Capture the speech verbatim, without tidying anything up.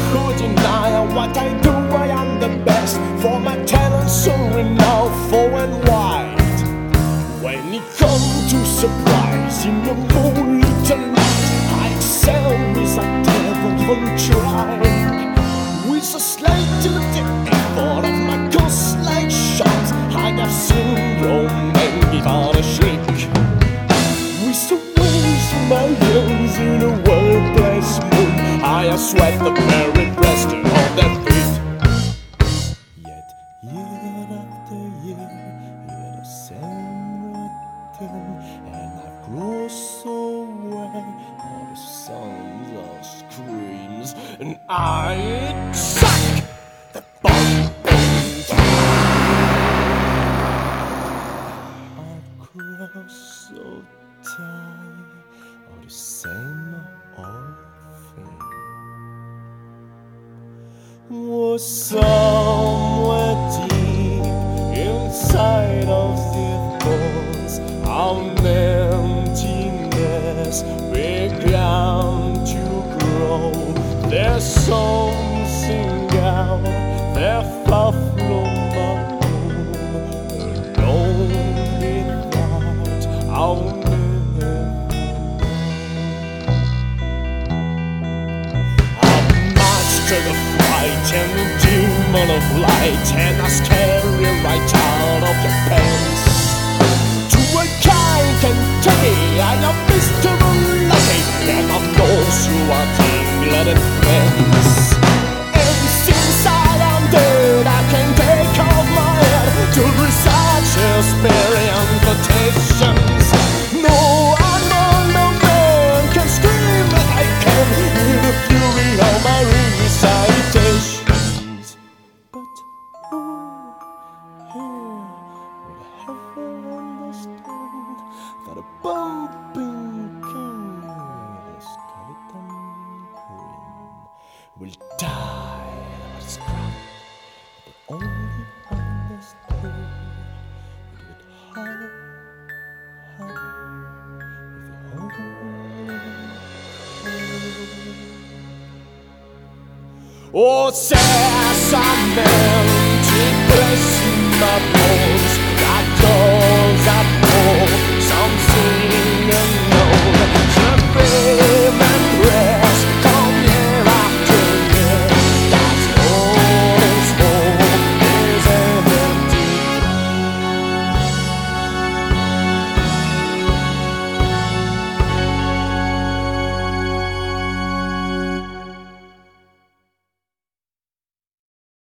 who deny what I do? I am the best, for my talents so renowned, far and wide. When it comes to surprise in the moonlit light, I excel as I never even tried. With a slight tilted effort of my ghost-like shots, I have seen your man give out a shriek. With the waves of my hands in a worthless moon, I have sweat the very breast of their feet. Yet year after year, hear the same routine, and I've grown so well, all the sounds of screams, and I suck the bomb. I've grown so tired of the same old thing. Was somewhere deep inside of the thoughts of emptiness began to grow. Their songs sing out, their far from my home, alone without our to the fight and the demon of light, and I scare you right out of your pants. To a kind Kentucky, I am Mister Lucky, and of those who are king-blooded friends. And since I am dead, I can take off my head to research experience quotations. No unknown man can scream like I can with the fury of my recitations. But who here would ever understand that a bumping king with a skeleton grin will die of his crown, but only understood it would hide, hide, if oh, says I'm meant to bless my boy.